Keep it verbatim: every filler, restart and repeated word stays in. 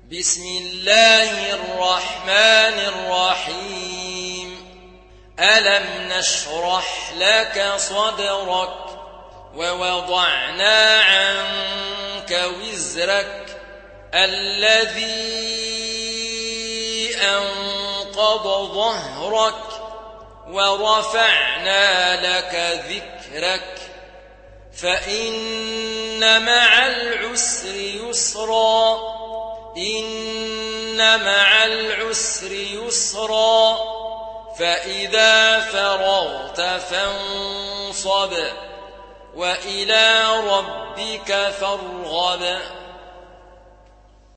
بسم الله الرحمن الرحيم ألم نشرح لك صدرك ووضعنا عنك وزرك الذي أنقض ظهرك ورفعنا لك ذكرك فإن مع العسر يسرا إن مع العسر يسرا فإذا فرغت فانصب وإلى ربك فارغب